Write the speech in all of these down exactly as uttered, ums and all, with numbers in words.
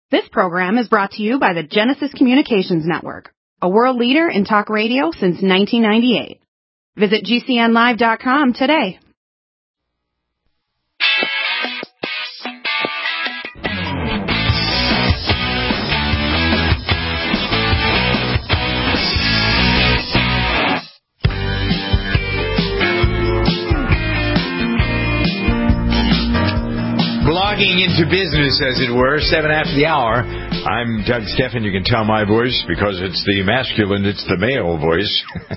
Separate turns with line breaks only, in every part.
This program is brought to you by the Genesis Communications Network, a world leader in talk radio since nineteen ninety-eight. Visit G C N live dot com today.
Blogging into business, as it were, seven after the hour. I'm Doug Steffen. You can tell my voice because it's the masculine, it's the male voice.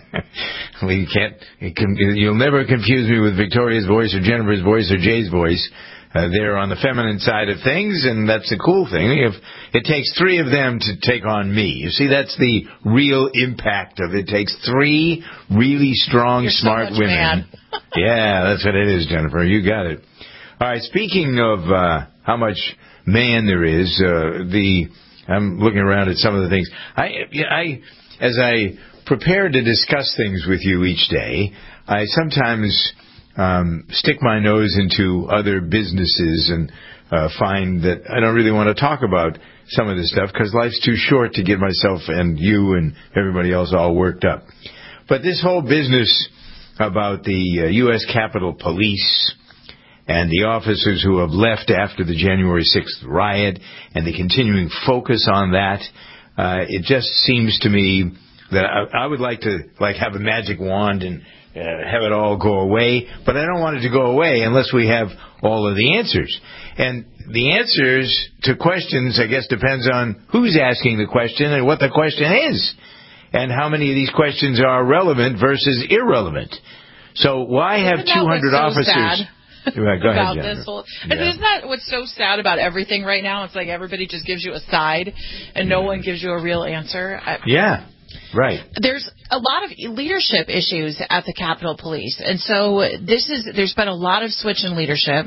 we can't, it can, you'll never confuse me with Victoria's voice or Jennifer's voice or Jay's voice. Uh, they're on the feminine side of things, and that's the cool thing. If it takes three of them to take on me. You see, that's the real impact of it. It takes three really strong,
You're
smart
so much
women. Yeah, that's what it is, Jennifer. You got it. All right, speaking of uh, how much man there is, uh, the I'm looking around at some of the things. I, I, as I prepare to discuss things with you each day, I sometimes um, stick my nose into other businesses and uh, find that I don't really want to talk about some of this stuff because life's too short to get myself and you and everybody else all worked up. But this whole business about the uh, U S Capitol Police and the officers who have left after the January sixth riot and the continuing focus on that, uh, it just seems to me that I, I would like to like have a magic wand and uh, have it all go away, but I don't want it to go away unless we have all of the answers. And the answers to questions, I guess, depends on who's asking the question and what the question is, and how many of these questions are relevant versus irrelevant. So why have two hundred officers...
Sad?
Right, go
about
ahead,
this whole,
yeah.
And isn't that what's so sad about everything right now? It's like everybody just gives you a side, and no one gives you a real answer. I,
yeah, right.
There's a lot of leadership issues at the Capitol Police, and so this is there's been a lot of switch in leadership.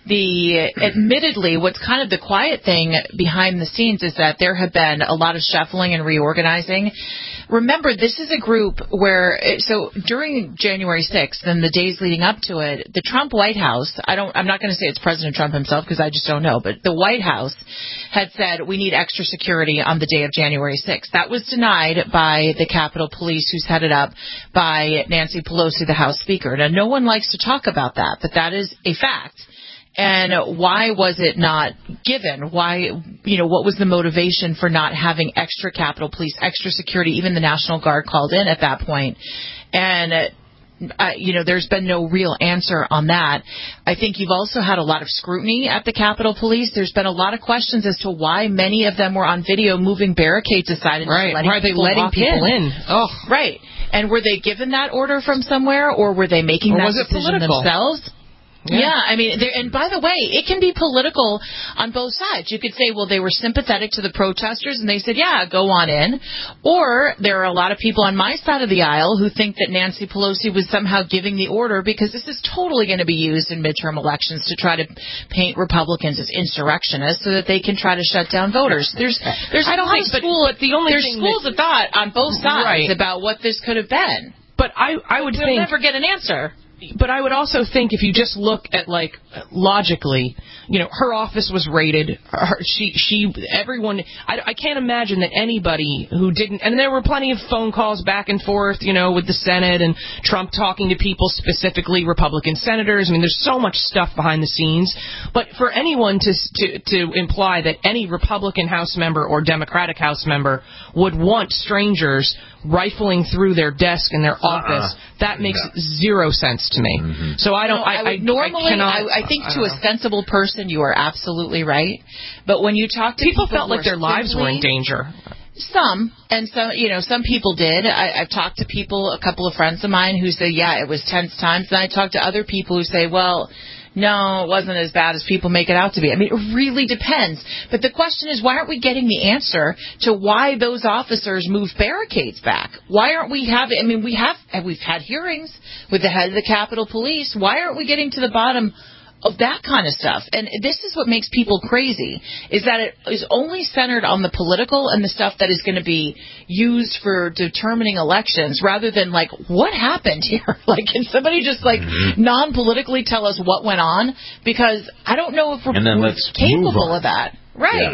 The admittedly, what's kind of the quiet thing behind the scenes is that there have been a lot of shuffling and reorganizing. Remember, this is a group where, so during January sixth and the days leading up to it, the Trump White House, I don't, I'm not going to say it's President Trump himself because I just don't know, but the White House had said we need extra security on the day of January sixth. That was denied by the Capitol Police, who's headed up by Nancy Pelosi, the House Speaker. Now, no one likes to talk about that, but that is a fact. And why was it not given? Why, you know, what was the motivation for not having extra Capitol Police, extra security? Even the National Guard called in at that point. And, uh, you know, there's been no real answer on that. I think you've also had a lot of scrutiny at the Capitol Police. There's been a lot of questions as to why many of them were on video moving barricades aside and
right.
letting
why are they
people
letting people in. in? Oh,
right. And were they given that order from somewhere, or were they making
or
that
was it
decision
political?
themselves? Yeah, yeah I mean, and by the way, it can be political on both sides. You could say, well, they were sympathetic to the protesters, and they said, yeah, go on in. Or there are a lot of people on my side of the aisle who think that Nancy Pelosi was somehow giving the order because this is totally going to be used in midterm elections to try to paint Republicans as insurrectionists so that they can try to shut down voters. There's there's
I don't
a lot
think,
of school,
but, but the only
there's
thing
schools
that,
of thought on both sides
right.
about what this could have been.
But I, I would
we'll
think...
never get an answer.
But I would also think if you just look at, like, logically, you know, her office was raided. Her, she, she, everyone, I, I can't imagine that anybody who didn't, and there were plenty of phone calls back and forth, you know, with the Senate and Trump talking to people, specifically Republican senators. I mean, there's so much stuff behind the scenes. But for anyone to, to, to imply that any Republican House member or Democratic House member would want strangers rifling through their desk in their office, uh-uh. that makes no. zero sense to me. Mm-hmm. So I don't. No, I, I, I
normally,
I, cannot,
I, I think
I
to a sensible person, you are absolutely right. But when you talk to
people,
people
felt like their lives
simply,
were in danger.
Some, and some, you know, some people did. I, I've talked to people, a couple of friends of mine who say, yeah, it was tense times. And I talked to other people who say, well, no, it wasn't as bad as people make it out to be. I mean, it really depends. But the question is, why aren't we getting the answer to why those officers moved barricades back? Why aren't we having, I mean, we have, we've had hearings with the head of the Capitol Police. Why aren't we getting to the bottom of that kind of stuff? And this is what makes people crazy, is that it is only centered on the political and the stuff that is going to be used for determining elections, rather than, like, what happened here? Like, can somebody just, like, mm-hmm. non-politically tell us what went on? Because I don't know if we're, we're capable of that. Right.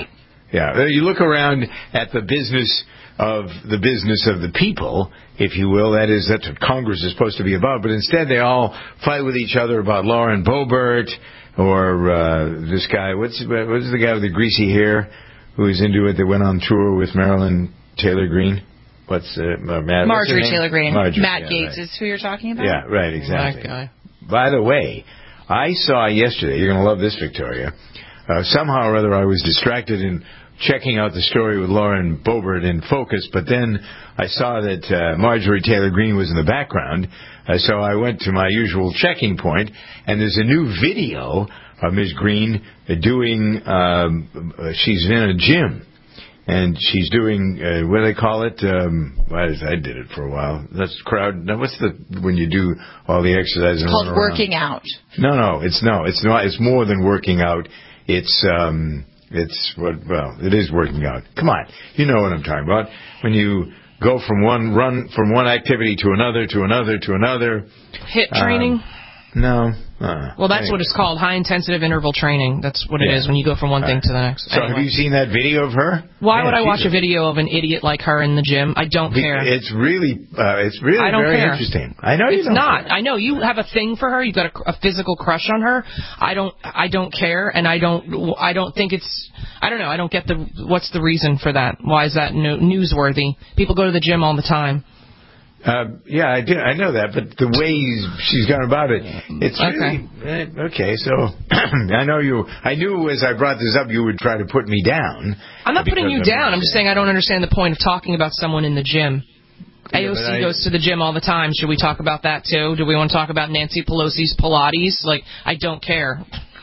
Yeah. You look around at the business of the business of the people, if you will. That is, that's what Congress is supposed to be about. But instead, they all fight with each other about Lauren Boebert or uh, this guy. What's what's the guy with the greasy hair who is into it that went on tour with Marilyn Taylor Greene? What's uh, Matt,
Marjorie
what's
Taylor Greene.
Marjorie,
Matt
yeah,
Gates
right.
is who you're talking about?
Yeah, right, exactly.
That guy.
By the way, I saw yesterday, you're going to love this, Victoria, uh, somehow or other I was distracted in checking out the story with Lauren Boebert in Focus, but then I saw that uh, Marjorie Taylor Greene was in the background, uh, so I went to my usual checking point, and there's a new video of Miz Greene doing, um, uh, she's in a gym. And she's doing, uh, what do they call it? Um, I, I did it for a while. That's crowd. No, what's the, when you do all the exercises?
It's called working out.
No, no, it's no, it's not, it's more than working out. It's, um, it's what, well, it is working out. Come on. You know what I'm talking about. When you go from one run, from one activity to another, to another, to another.
Hit training?
Um, no. Uh,
well, that's
anyway.
what it's called, high-intensive interval training. That's what it
Yeah.
is when you go from one thing to the next.
So
anyway.
have you seen that video of her?
Why
Man,
would I watch
she's
a video of an idiot like her in the gym? I don't
Be-
care.
It's really, uh, it's really
I don't
very
care.
interesting. I know you
It's
don't
not.
care.
I know you have a thing for her. You've got a, a physical crush on her. I don't. I don't care, and I don't. I don't think it's. I don't know. I don't get the. What's the reason for that? Why is that no, newsworthy? People go to the gym all the time.
Uh, yeah, I do. I know that, but the way she's gone about it, it's really okay. Eh, okay, so I know you. I knew as I brought this up, you would try to put me down.
I'm not putting you
I'm-
down. I'm just saying I don't understand the point of talking about someone in the gym.
Yeah,
A O C
but I-
goes to the gym all the time. Should we talk about that too? Do we want to talk about Nancy Pelosi's Pilates? Like, I don't care.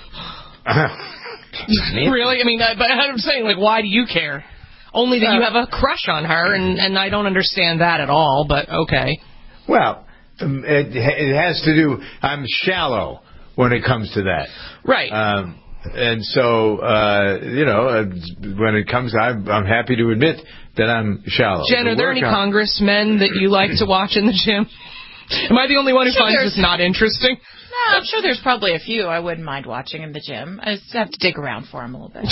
Really? I mean, I, but I'm saying, like, why do you care? Only that you have a crush on her, and, and I don't understand that at all, but okay.
Well, um, it, it has to do, I'm shallow when it comes to that.
Right.
Um, and so, uh, you know, uh, when it comes, I'm, I'm happy to admit that I'm shallow.
Jen, are there any
on-
congressmen that you like to watch in the gym? Am I the only one who
Sure,
finds
there's-
this not interesting?
No, I'm sure there's probably a few I wouldn't mind watching in the gym. I just have to dig around for them a little bit.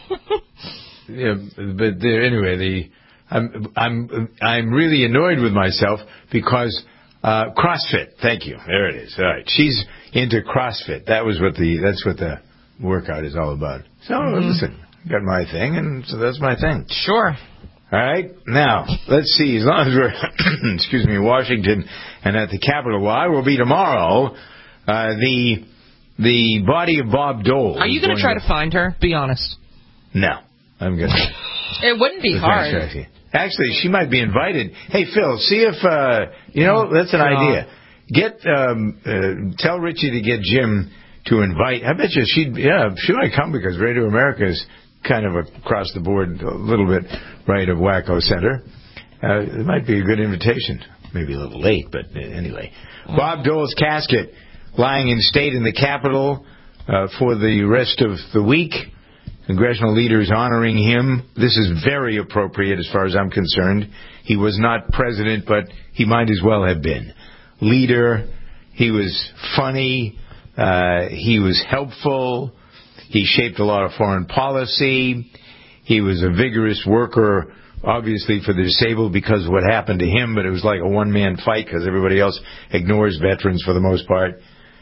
Yeah, but there, anyway, the I'm I'm I'm really annoyed with myself because uh, CrossFit. Thank you. There it is. All right, she's into CrossFit. That was what the that's what the workout is all about. So mm-hmm. Listen, got my thing, and so that's my thing.
Sure.
All right. Now let's see. As long as we're excuse me, Washington and at the Capitol, well, I will be tomorrow. Uh, the the body of Bob Dole.
Are you going to try to find her? Be honest.
No. I'm good.
It wouldn't be hard.
Actually, she might be invited. Hey, Phil, see if, uh, you know, that's an
God.
idea. Get, um, uh, tell Richie to get Jim to invite. I bet you she'd, yeah, she might come because Radio America is kind of across the board a little bit right of Wacko Center. Uh, it might be a good invitation. Maybe a little late, but uh, anyway. Bob Dole's casket lying in state in the Capitol uh, for the rest of the week. Congressional leaders honoring him. This is very appropriate as far as I'm concerned. He was not president, but he might as well have been. Leader. He was funny. Uh, he was helpful. He shaped a lot of foreign policy. He was a vigorous worker, obviously, for the disabled because of what happened to him, but it was like a one-man fight because everybody else ignores veterans for the most part.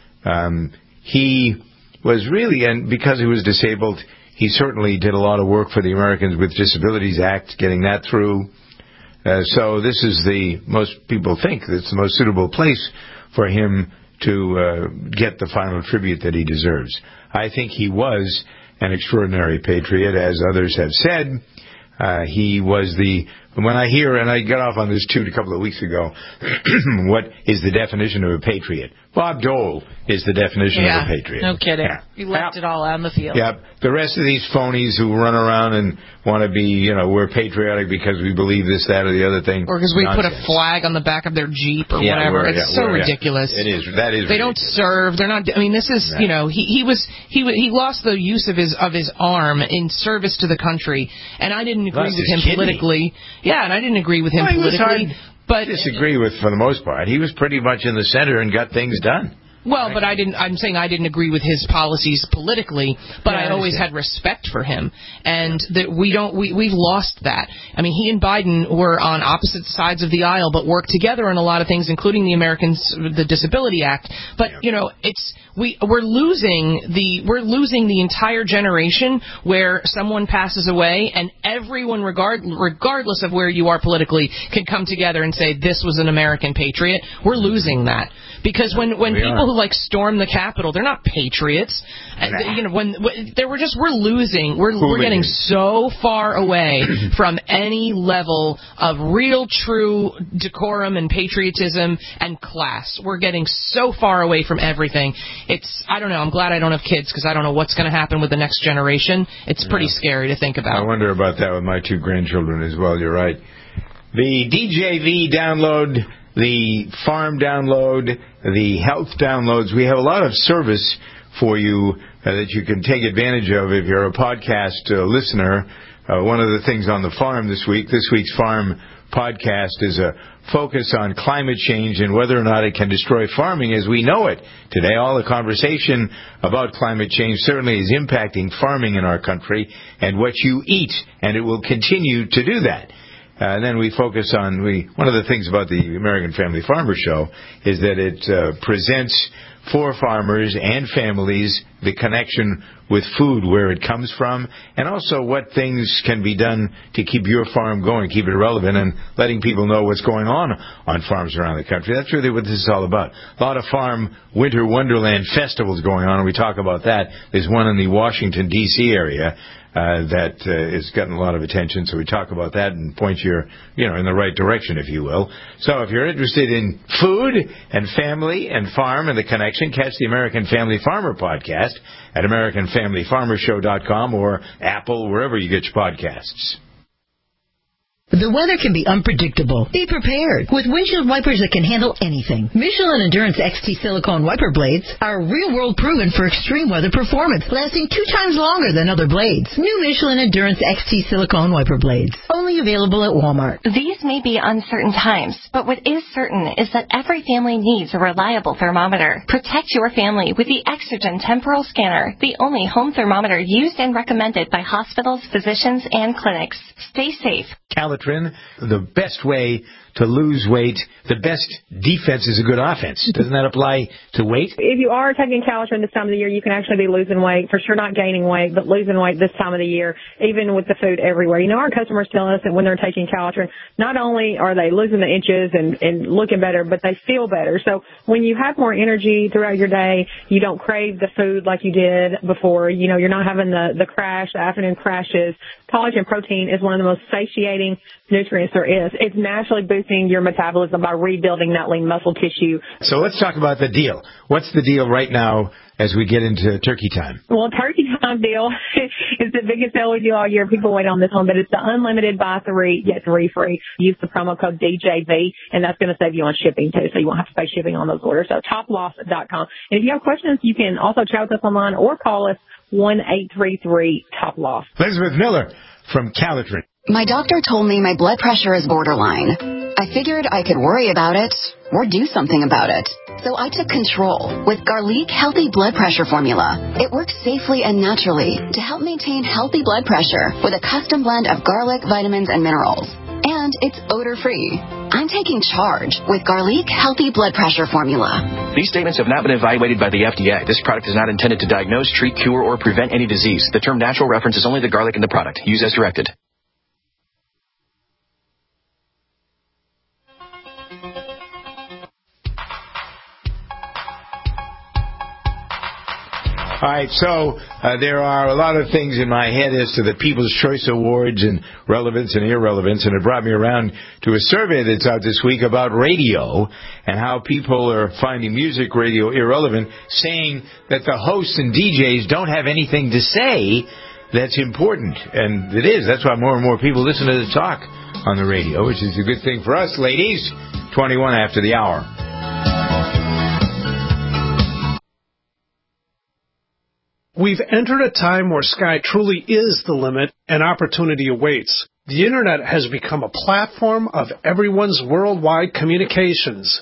Um, he was really, and because he was disabled, he certainly did a lot of work for the Americans with Disabilities Act, getting that through. Uh, so this is the, most people think it's the most suitable place for him to uh, get the final tribute that he deserves. I think he was an extraordinary patriot, as others have said. Uh, he was the, when I hear, and I got off on this too a couple of weeks ago, what is the definition of a patriot? Bob Dole is the definition
yeah,
of a patriot.
No kidding.
Yeah.
You left
yeah.
it all out on the field.
Yeah. The rest of these phonies who run around and want to be, you know, we're patriotic because we believe this, that, or the other thing.
Or because we
Nonsense.
put a flag on the back of their Jeep or
yeah,
whatever.
we're,
It's
yeah,
so
we're,
ridiculous.
Yeah. It is. That is.
They
ridiculous.
don't serve. They're not. I mean, this is.
Right.
You know, he he was he he lost the use of his of his arm in service to the country, and I didn't agree
Lost
with
his
him
kidney.
politically. Yeah, and I didn't agree with him
well, he was
politically.
hard
But
to disagree with for the most part. He was pretty much in the center and got things done.
Well, but I didn't. I'm saying I didn't agree with his policies politically, but yeah, I, I always had respect for him, and that we don't. We we've lost that. I mean, he and Biden were on opposite sides of the aisle, but worked together on a lot of things, including the Americans, the Disability Act. But yeah. you know, it's we we're losing the we're losing the entire generation where someone passes away and everyone, regard regardless of where you are politically, can come together and say this was an American patriot. We're losing that. Because when, when people are. who like storm the Capitol, they're not patriots. Nah. You know, when, when they were just we're losing, we're Hooligan. we're getting so far away from any level of real, true decorum and patriotism and class. We're getting so far away from everything. It's I don't know. I'm glad I don't have kids because I don't know what's going to happen with the next generation. It's pretty yeah. scary to think about.
I wonder about that with my two grandchildren as well. You're right. The D J V download. The farm download, the health downloads. We have a lot of service for you uh, that you can take advantage of if you're a podcast uh, listener. Uh, one of the things on the farm this week, this week's farm podcast is a focus on climate change and whether or not it can destroy farming as we know it. Today, all the conversation about climate change certainly is impacting farming in our country and what you eat, and it will continue to do that. Uh, and then we focus on, we one of the things about the American Family Farmer Show is that it uh, presents for farmers and families the connection with food, where it comes from, and also what things can be done to keep your farm going, keep it relevant, and letting people know what's going on on farms around the country. That's really what this is all about. A lot of farm winter wonderland festivals going on, and we talk about that. There's one in the Washington, D C area. Uh, that uh, has gotten a lot of attention, so we talk about that and point you, you know, in the right direction, if you will. So if you're interested in food and family and farm and the connection, catch the American Family Farmer podcast at American Family Farmer Show dot com or Apple, wherever you get your podcasts.
The weather can be unpredictable. Be prepared with windshield wipers that can handle anything. Michelin Endurance X T silicone wiper blades are real-world proven for extreme weather performance, lasting two times longer than other blades. New Michelin Endurance X T silicone wiper blades, only available at Walmart.
These may be uncertain times, but what is certain is that every family needs a reliable thermometer. Protect your family with the Exergen Temporal Scanner, the only home thermometer used and recommended by hospitals, physicians, and clinics. Stay safe.
Calitrin, the best way to lose weight, the best defense is a good offense. Doesn't that apply to weight?
If you are taking Calitrin this time of the year, you can actually be losing weight. For sure not gaining weight, but losing weight this time of the year, even with the food everywhere. You know, our customers tell us that when they're taking Calitrin, not only are they losing the inches and, and looking better, but they feel better. So when you have more energy throughout your day, you don't crave the food like you did before. You know, you're not having the, the crash, the afternoon crashes. Collagen protein is one of the most satiating nutrients there is. It's naturally boosting your metabolism by rebuilding that lean muscle tissue.
So let's talk about the deal. What's the deal right now as we get into turkey time?
Well, turkey time deal is the biggest sale we do all year. People wait on this one, but it's the unlimited buy three, get three free. Use the promo code D J V, and that's going to save you on shipping, too, so you won't have to pay shipping on those orders. So top loss dot com. And if you have questions, you can also chat with us online or call us one eight three three top loss.
Elizabeth Miller from Calitrin.
My doctor told me my blood pressure is borderline. I figured I could worry about it or do something about it. So I took control with Garlic Healthy Blood Pressure Formula. It works safely and naturally to help maintain healthy blood pressure with a custom blend of garlic, vitamins, and minerals. And it's odor-free. I'm taking charge with Garlic Healthy Blood Pressure Formula.
These statements have not been evaluated by the F D A. This product is not intended to diagnose, treat, cure, or prevent any disease. The term natural references only the garlic in the product. Use as directed.
All right, so uh, there are a lot of things in my head as to the People's Choice Awards and relevance and irrelevance, and it brought me around to a survey that's out this week about radio and how people are finding music radio irrelevant, saying that the hosts and D Js don't have anything to say that's important. And it is. That's why more and more people listen to the talk on the radio, which is a good thing for us, ladies. twenty-one after the hour.
We've entered a time where sky truly is the limit and opportunity awaits. The Internet has become a platform of everyone's worldwide communications.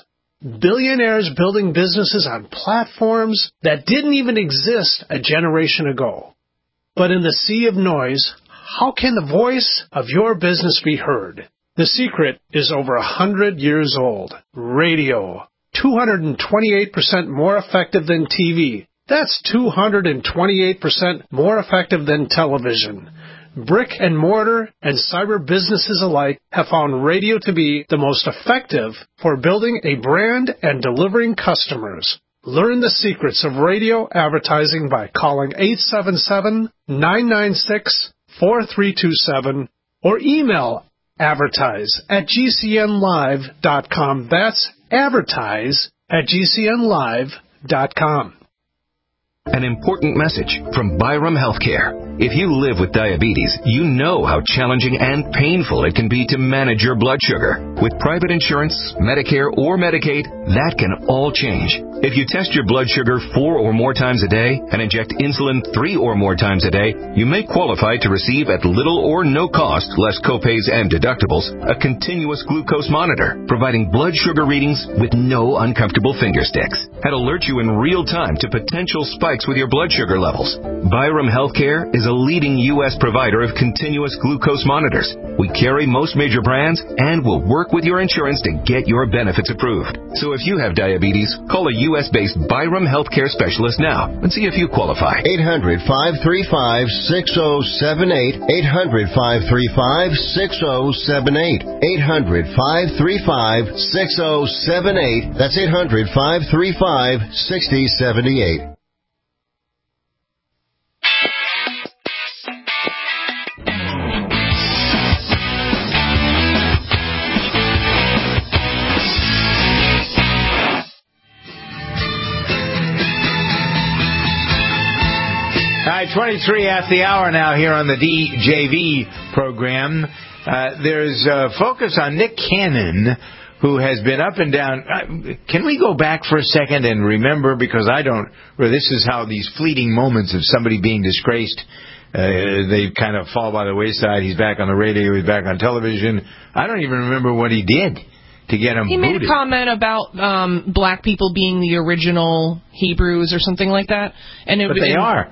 Billionaires building businesses on platforms that didn't even exist a generation ago. But in the sea of noise, how can the voice of your business be heard? The secret is over a hundred years old. Radio. two hundred twenty-eight percent more effective than T V. That's two hundred twenty-eight percent more effective than television. Brick and mortar and cyber businesses alike have found radio to be the most effective for building a brand and delivering customers. Learn the secrets of radio advertising by calling eight seven seven, nine nine six, four three two seven or email advertise at g c n live dot com. That's advertise at g c n live dot com.
An important message from Byram Healthcare. If you live with diabetes, you know how challenging and painful it can be to manage your blood sugar. With private insurance, Medicare, or Medicaid, that can all change. If you test your blood sugar four or more times a day and inject insulin three or more times a day, you may qualify to receive at little or no cost, less copays and deductibles, a continuous glucose monitor, providing blood sugar readings with no uncomfortable finger sticks, and alert you in real time to potential spikes with your blood sugar levels. Byram Healthcare is a leading U S provider of continuous glucose monitors. We carry most major brands and will work with your insurance to get your benefits approved. So if you have diabetes, call a U S-based Byram Healthcare specialist now and see if you qualify.
eight hundred, five three five, six oh seven eight. eight hundred, five three five, six oh seven eight. eight hundred, five three five, six oh seven eight. That's eight hundred, five three five, six oh seven eight.
All right, twenty-three after the hour now here on the D J V program. Uh, there's a focus on Nick Cannon, who has been up and down. Uh, can we go back for a second and remember, because I don't, well, this is how these fleeting moments of somebody being disgraced, uh, they kind of fall by the wayside. He's back on the radio, he's back on television. I don't even remember what he did to get him
He
booted.
made a comment about um, black people being the original Hebrews or something like that. And it,
but they
and,
are.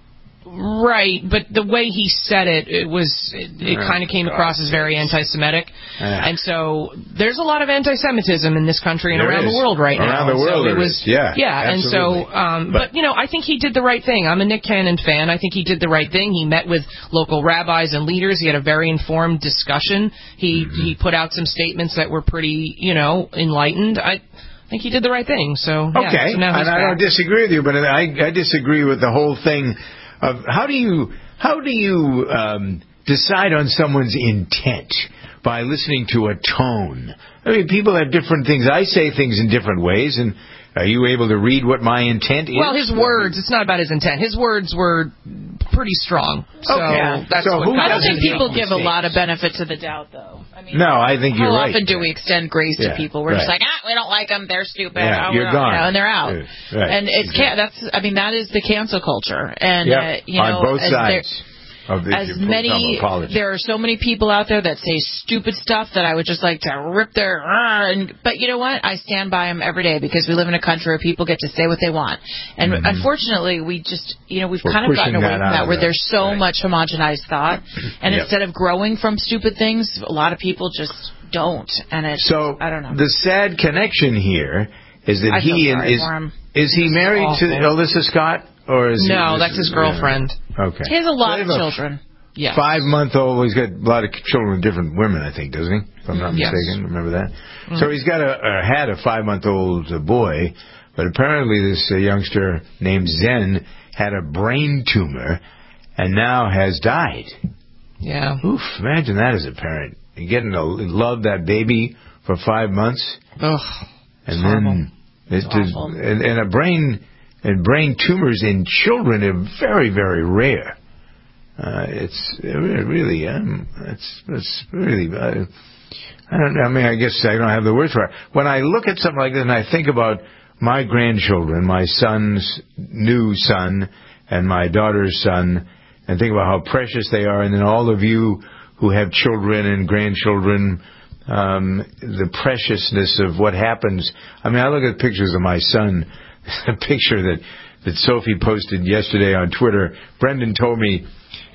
Right, but the way he said it, it was it, it
oh,
kind of came
God.
across as very anti-Semitic, uh, and so there's a lot of anti-Semitism in this country and
there
around
is.
the world right
around
now.
Around the world,
so
there
it was,
is. Yeah,
yeah,
absolutely.
and so, um, but, but you know, I think he did the right thing. I'm a Nick Cannon fan. I think he did the right thing. He met with local rabbis and leaders. He had a very informed discussion. He mm-hmm. he put out some statements that were pretty, you know, enlightened. I. I think he did the right thing. So yeah,
okay,
so now he's
and I
back.
don't disagree with you, but I, I disagree with the whole thing of how do you how do you um, decide on someone's intent by listening to a tone? I mean, people have different things. I say things in different ways, and are you able to read what my intent is?
Well, his words, it's not about his intent. His words were pretty strong. So
okay.
that's
so
what
who
I don't
doesn't
think people
make
give a
mistakes?
lot of benefit to the doubt, though. I mean,
no, I think you're
how
right.
How often do we extend grace
yeah,
to people? We're
right.
just like, ah, we don't like them. They're stupid.
Yeah,
oh,
you're gone.
You know, and they're out.
Right.
And it's
exactly.
can- that's. I mean, that is the cancel culture. And
yep.
uh, you know,
on both
as
sides. Of the,
as many, there are so many people out there that say stupid stuff that I would just like to rip their. Uh, and, but you know what? I stand by them every day because we live in a country where people get to say what they want. And mm-hmm. unfortunately, we just, you know, we've
We're
kind of gotten away
that
from that, where
that.
there's so
right.
much homogenized thought, and yep. instead of growing from stupid things, a lot of people just don't. And it's
so
I don't know.
The sad connection here is that
I
he
feel sorry
is
for him.
is he
It's
married
awful.
to Alyssa Scott or is
no?
he,
That's his girlfriend.
Yeah. Okay.
He has a lot
so
of children.
Yes.
Five-month-old. He's got a lot of children with different women, I think, doesn't he? If I'm not
yes.
mistaken. Remember that?
Mm-hmm.
So he's got a, or had a five-month-old boy, but apparently this uh, youngster named Zen had a brain tumor and now has died.
Yeah.
Oof, imagine that as a parent. You're getting to love that baby for five months.
Ugh.
And
horrible.
then
it's
it is,
awful.
and, and a brain and brain tumors in children are very, very rare. Uh, it's it really, um, it's, it's really, uh, I don't know, I mean, I guess I don't have the words for it. When I look at something like this and I think about my grandchildren, my son's new son and my daughter's son, and think about how precious they are, and then all of you who have children and grandchildren, um, the preciousness of what happens. I mean, I look at pictures of my son, a picture that, that Sophie posted yesterday on Twitter. Brendan told me,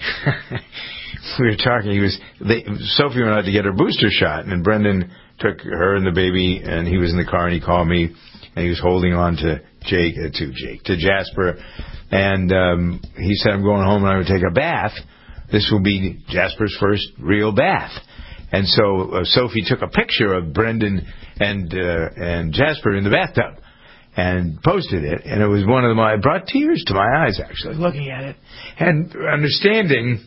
we were talking, he was, they, Sophie went out to get her booster shot, and Brendan took her and the baby, and he was in the car, and he called me, and he was holding on to Jake, uh, to Jake, to Jasper, and um, he said, I'm going home and I would take a bath. This will be Jasper's first real bath. And so uh, Sophie took a picture of Brendan and uh, and Jasper in the bathtub and posted it, and it was one of them. It brought tears to my eyes, actually, looking at it and understanding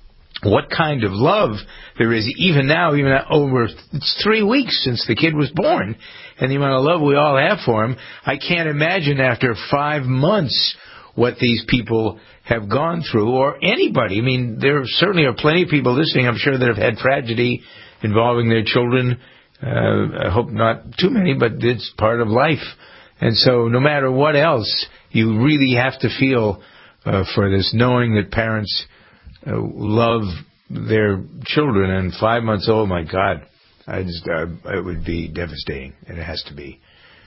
what kind of love there is, even now, even over it's three weeks since the kid was born, and the amount of love we all have for him. I can't imagine after five months what these people have gone through, or anybody. I mean, there certainly are plenty of people listening, I'm sure, that have had tragedy involving their children. Uh, I hope not too many, but it's part of life. And so no matter what else, you really have to feel uh, for this, knowing that parents uh, love their children. And five months old, my God, I just uh, it would be devastating. It has to be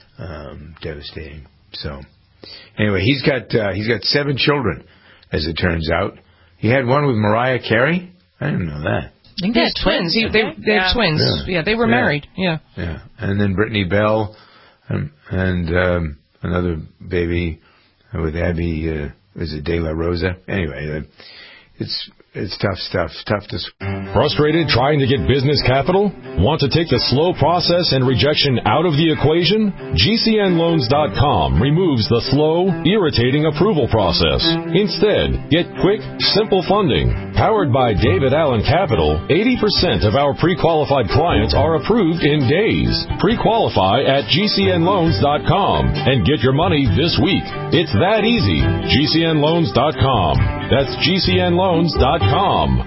um, devastating. So anyway, he's got uh, he's got seven children, as it turns out. He had one with Mariah Carey. I didn't know that.
I think they had twins. He, they they had yeah. twins. Yeah. yeah, they were yeah. married. Yeah.
Yeah, and then Brittany Bell, and, and um, another baby with Abby. Uh, is it De La Rosa? Anyway, uh, it's it's tough stuff. Tough to.
Frustrated trying to get business capital? Want to take the slow process and rejection out of the equation? G C N loans dot com removes the slow, irritating approval process. Instead, get quick, simple funding. Powered by David Allen Capital, eighty percent of our pre-qualified clients are approved in days. Pre-qualify at G C N loans dot com and get your money this week. It's that easy. G C N loans dot com. That's G C N loans dot com.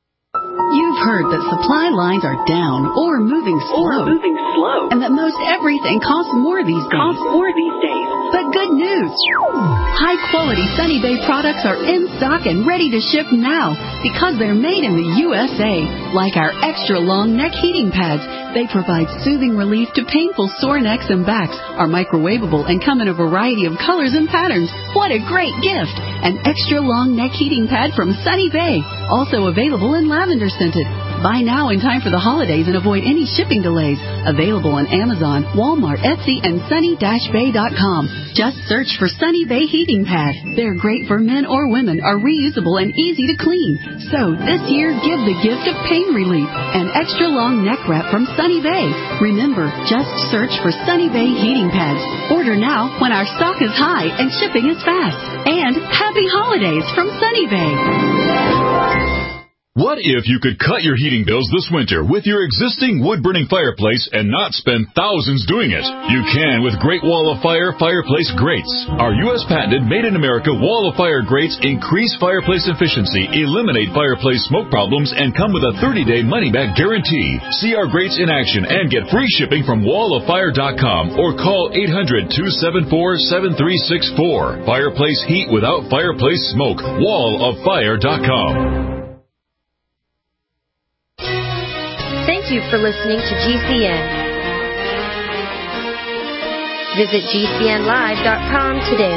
You've heard that supply lines are down or moving slow,
or moving slow,
and that most everything costs more these days.
Costs more these days.
But good news! High-quality Sunny Bay products are in stock and ready to ship now because they're made in the U S A. Like our extra-long neck heating pads, they provide soothing relief to painful sore necks and backs, are microwavable, and come in a variety of colors and patterns. What a great gift! An extra-long neck heating pad from Sunny Bay, also available in lavender scented. Buy now in time for the holidays and avoid any shipping delays. Available on Amazon, Walmart, Etsy, and sunny dash bay dot com. Just search for Sunny Bay Heating Pad. They're great for men or women, are reusable and easy to clean. So this year, give the gift of pain relief. An extra long neck wrap from Sunny Bay. Remember, just search for Sunny Bay Heating Pads. Order now when our stock is high and shipping is fast. And happy holidays from Sunny Bay.
What if you could cut your heating bills this winter with your existing wood-burning fireplace and not spend thousands doing it? You can with Great Wall of Fire fireplace grates. Our U S patented made-in-America Wall of Fire grates increase fireplace efficiency, eliminate fireplace smoke problems, and come with a thirty-day money-back guarantee. See our grates in action and get free shipping from wall of fire dot com or call eight hundred, two seven four, seven three six four. Fireplace heat without fireplace smoke. wall of fire dot com.
Thank you for listening to G C N. Visit G C N live dot com today.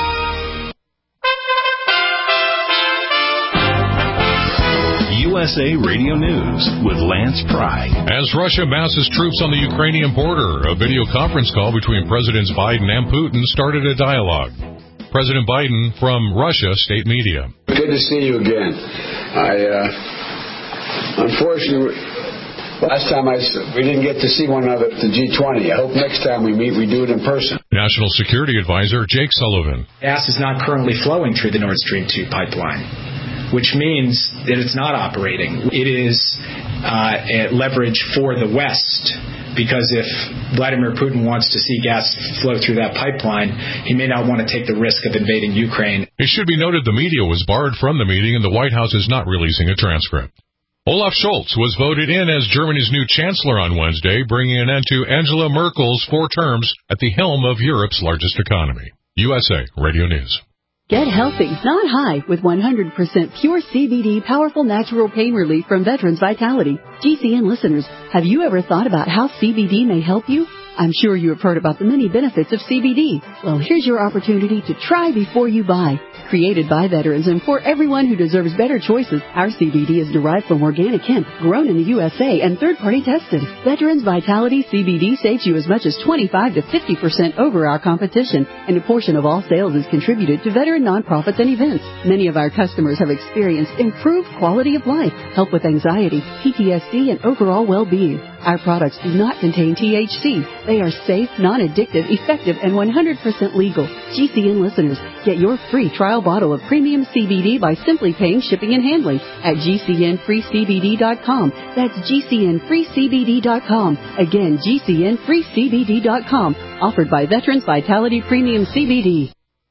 U S A Radio News with Lance Pry.
As Russia masses troops on the Ukrainian border, a video conference call between Presidents Biden and Putin started a dialogue. President Biden from Russia state media.
Good to see you again. I, uh, unfortunately, last time I, we didn't get to see one another at the G twenty. I hope next time we meet, we do it in person.
National Security Advisor Jake Sullivan.
Gas is not currently flowing through the Nord Stream two pipeline, which means that it's not operating. It is uh, a leverage for the West, because if Vladimir Putin wants to see gas flow through that pipeline, he may not want to take the risk of invading Ukraine.
It should be noted the media was barred from the meeting, and the White House is not releasing a transcript. Olaf Scholz was voted in as Germany's new chancellor on Wednesday, bringing an end to Angela Merkel's four terms at the helm of Europe's largest economy. U S A Radio News.
Get healthy, not high, with one hundred percent pure C B D powerful natural pain relief from Veterans Vitality. G C N listeners, have you ever thought about how C B D may help you? I'm sure you have heard about the many benefits of C B D. Well, here's your opportunity to try before you buy. Created by veterans and for everyone who deserves better choices, our C B D is derived from organic hemp, grown in the U S A and third-party tested. Veterans Vitality C B D saves you as much as twenty-five to fifty percent over our competition, and a portion of all sales is contributed to veteran nonprofits and events. Many of our customers have experienced improved quality of life, help with anxiety, P T S D, and overall well-being. Our products do not contain T H C. They are safe, non-addictive, effective, and one hundred percent legal. G C N listeners, get your free trial bottle of premium C B D by simply paying shipping and handling at G C N free C B D dot com. That's G C N free C B D dot com. Again, G C N free C B D dot com. Offered by Veterans Vitality Premium C B D.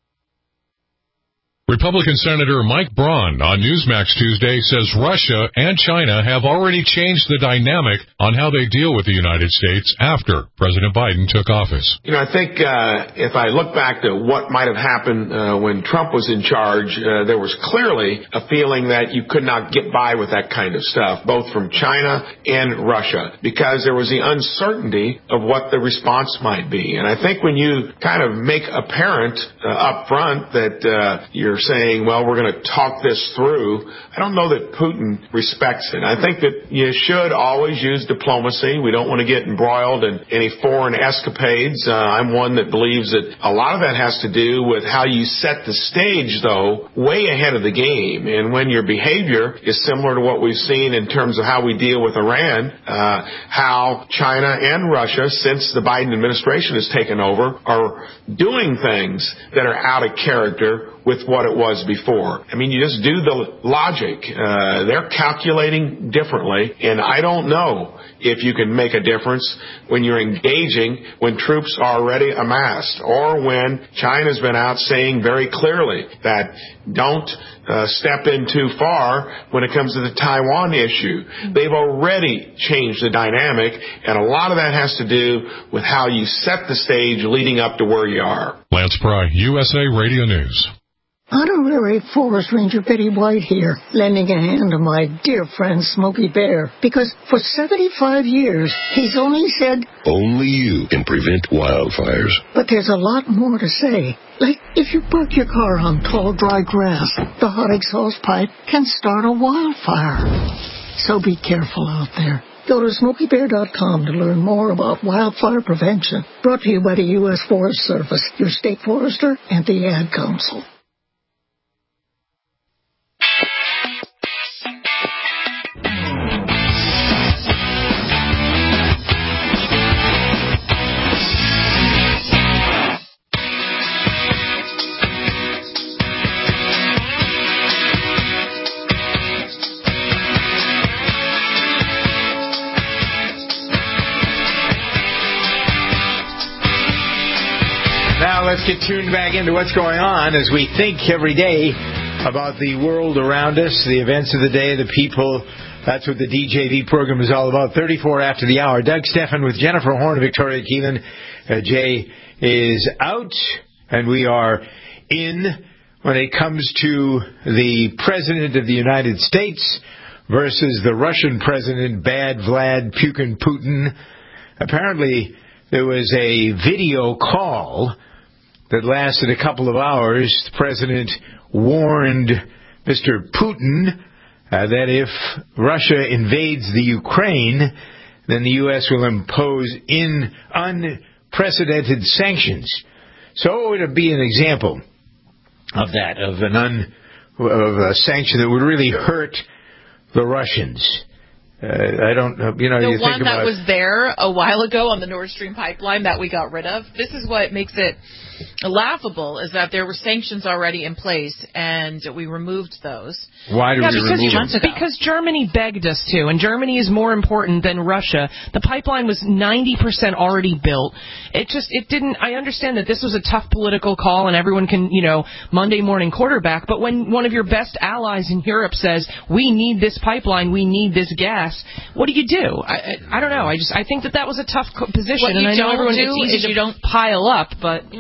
Republican Senator Mike Braun on Newsmax Tuesday says Russia and China have already changed the dynamic on how they deal with the United States after President Biden took office.
You know, I think uh, if I look back to what might have happened uh, when Trump was in charge, uh, there was clearly a feeling that you could not get by with that kind of stuff, both from China and Russia, because there was the uncertainty of what the response might be. And I think when you kind of make apparent uh, up front that uh, you're saying, well, we're going to talk this through, I don't know that Putin respects it. I think that you should always use diplomacy. We don't want to get embroiled in any foreign escapades. Uh, I'm one that believes that a lot of that has to do with how you set the stage, though, way ahead of the game. And when your behavior is similar to what we've seen in terms of how we deal with Iran, uh, how China and Russia, since the Biden administration has taken over, are doing things that are out of character with what it was before. I mean, you just do the logic. Uh, they're calculating differently, and I don't know if you can make a difference when you're engaging when troops are already amassed, or when China's been out saying very clearly that don't uh, step in too far when it comes to the Taiwan issue. They've already changed the dynamic, and a lot of that has to do with how you set the stage leading up to where you are.
Lance Pry, U S A Radio News.
Honorary Forest Ranger Betty White here, lending a hand to my dear friend Smokey Bear, because for seventy-five years, he's only said,
only you can prevent wildfires.
But there's a lot more to say. Like, if you park your car on tall, dry grass, the hot exhaust pipe can start a wildfire. So be careful out there. Go to Smokey Bear dot com to learn more about wildfire prevention. Brought to you by the U S Forest Service, your state forester, and the Ad Council.
Let's get tuned back into what's going on as we think every day about the world around us, the events of the day, the people. That's what the D J V program is all about. thirty-four after the hour. Doug Stephan with Jennifer Horn, Victoria Keelan. Uh, Jay is out, and we are in when it comes to the President of the United States versus the Russian President, Bad Vlad Pukin Putin. Apparently, there was a video call that lasted a couple of hours. The president warned Mister Putin uh, that if Russia invades the Ukraine, then the U S will impose in unprecedented sanctions. So it would be an example of that, of an un, of a sanction that would really hurt the Russians. Uh, I don't, you know,
the
you think
one
about
that was there a while ago on the Nord Stream pipeline that we got rid of. This is what makes it laughable, is that there were sanctions already in place and we removed those.
Why did
yeah,
we
because,
remove them?
Because Germany begged us to, and Germany is more important than Russia. The pipeline was ninety percent already built. It just, it didn't, I understand that this was a tough political call and everyone can, you know, Monday morning quarterback, but when one of your best allies in Europe says, we need this pipeline, we need this gas, what do you do? I, I, I don't know. I just, I think that that was a tough position,
what
and I know everyone,
do
it's easy
is
to
you don't
pile up, but, you know.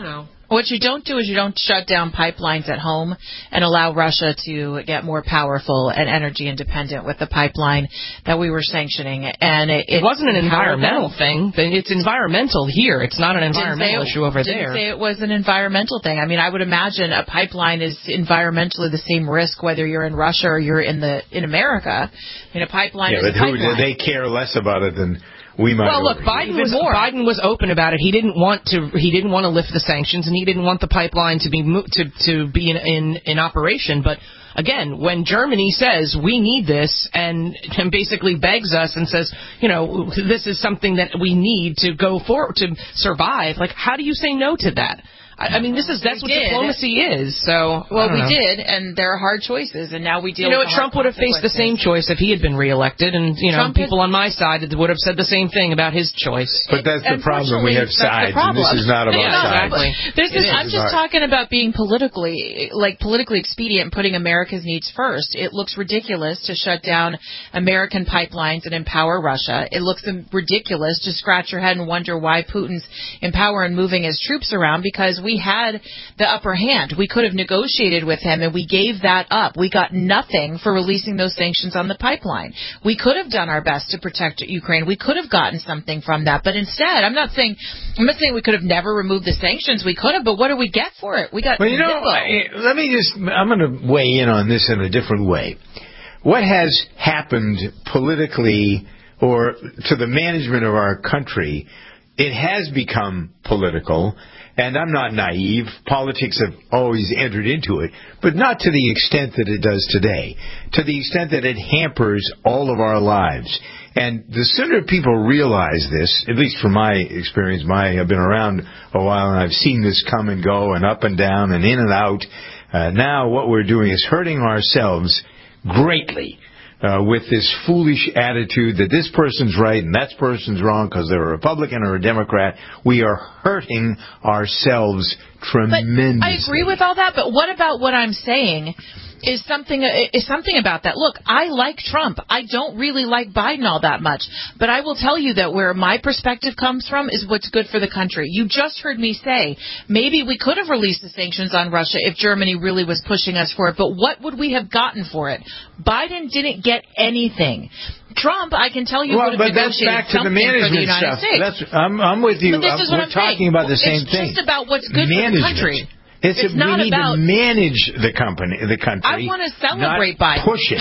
What you don't do is you don't shut down pipelines at home and allow Russia to get more powerful and energy independent with the pipeline that we were sanctioning. And it,
it wasn't an environmental
them.
thing. It's environmental here. It's not an environmental
it,
issue over
didn't
there.
Say it was an environmental thing. I mean, I would imagine a pipeline is environmentally the same risk whether you're in Russia or you're in the in America. I mean, a pipeline
yeah,
is
but
a pipeline.
Who, they care less about it than we might.
Well, look, Biden was
more.
Biden was open about it. He didn't want to. He didn't want to lift the sanctions, and he didn't want the pipeline to be mo- to to be in, in in operation. But again, when Germany says we need this and, and basically begs us and says, you know, this is something that we need to go for to survive. Like, how do you say no to that? I mean, this is that's
we
what
did.
diplomacy is. So
well, we
know.
did, and there are hard choices, and now we deal.
You know,
with
Trump would have faced the same choice if he had been reelected, and you know,
Trump
people
has,
on my side would have said the same thing about his choice.
But that's the problem. We have sides, and this is not about
yeah,
sides.
Exactly.
This is, I'm just talking about being politically, like politically expedient, and putting America's needs first. It looks ridiculous to shut down American pipelines and empower Russia. It looks ridiculous to scratch your head and wonder why Putin's empowering and moving his troops around, because we had the upper hand. We could have negotiated with him, and we gave that up. We got nothing for releasing those sanctions on the pipeline. We could have done our best to protect Ukraine. We could have gotten something from that. But instead, I'm not saying I'm not saying we could have never removed the sanctions. We could have, but what do we get for it? We got
well, you know, I, let me just, I'm going to weigh in on this in a different way. What has happened politically or to the management of our country, it has become political. And I'm not naive. Politics have always entered into it, but not to the extent that it does today, to the extent that it hampers all of our lives. And the sooner people realize this, at least from my experience, my I've been around a while and I've seen this come and go and up and down and in and out. Uh, now what we're doing is hurting ourselves greatly. Uh, with this foolish attitude that this person's right and that person's wrong because they're a Republican or a Democrat, we are hurting ourselves tremendously.
But I agree with all that, but what about what I'm saying is something is something about that. Look, I like Trump. I don't really like Biden all that much, but I will tell you that where my perspective comes from is what's good for the country. You just heard me say maybe we could have released the sanctions on Russia if Germany really was pushing us for it, but what would we have gotten for it? Biden didn't get anything. Trump, I can tell you,
well,
would have
but that's
negotiated
back to the
something for the
management
United
stuff.
States.
That's, I'm, I'm with you.
But this is what
We're
I'm
talking
saying.
about the same
it's
thing.
It's just about what's good
management.
for the country.
It's,
it's
a,
not
we need
about
to manage the company, the country.
I want to celebrate
not
Biden.
Push it.